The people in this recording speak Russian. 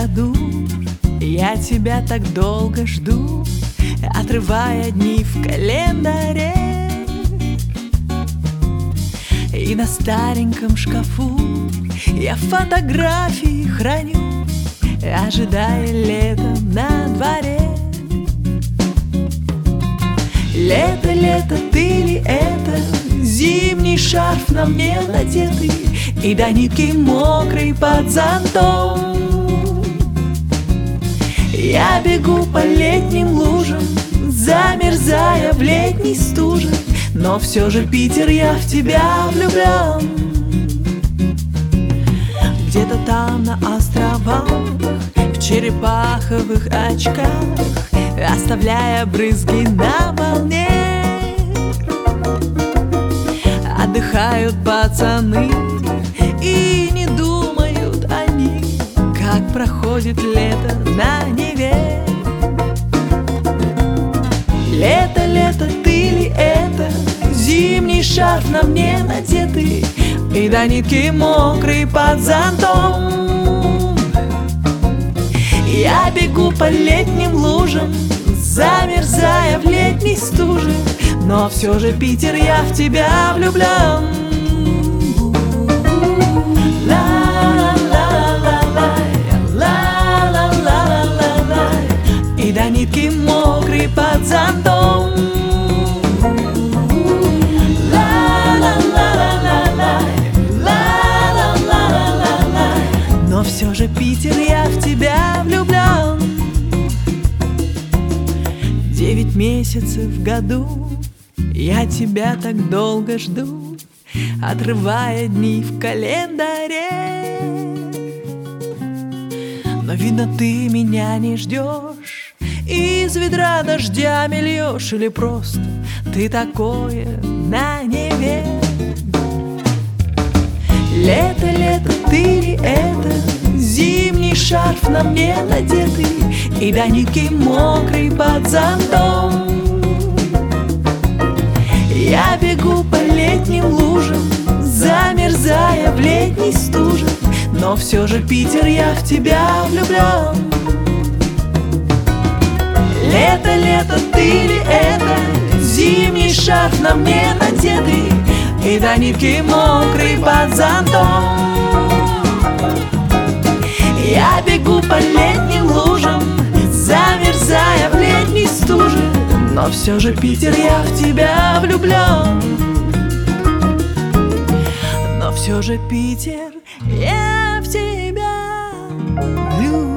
году. Я тебя так долго жду, отрывая дни в календаре. И на стареньком шкафу я фотографии храню, ожидая лета на дворе. Лето, лето, ты ли это? Зимний шарф на мне надетый и до нитки мокрый под зонтом. Я бегу по летним лужам, замерзая в летней стуже, но все же, Питер, я в тебя влюблен. Где-то там на островах, в черепаховых очках, оставляя брызги на волне, отдыхают пацаны и не думают они, как проходит лето на Неве. Лето, лето, ты ли это? Зимний шарф на мне надетый и до нитки мокрый под зонтом. Я бегу по летним лужам, замерзая в летней стуже, но все же, Питер, я в тебя влюблен. И до нитки мокрый под зонтом. Но все же, Питер, я в тебя влюблен. 9 месяцев в году я тебя так долго жду, отрывая дни в календаре. Но, видно, ты меня не ждешь, из ведра дождями льешь, или просто ты такое на Неве. Лето, лето, ты ли это? Зимний шарф на мне надетый и до нитки мокрый под зонтом. Я бегу по летним лужам, замерзая в летней стуже, но все же, Питер, я в тебя влюблен. Лето, лето, ты ли это? Зимний шарф на мне надетый и до нитки мокрый под зонтом. Я бегу по летним лужам, замерзая в летней стуже, но все же, Питер, я в тебя влюблен. Но все же, Питер, я в тебя влюблен.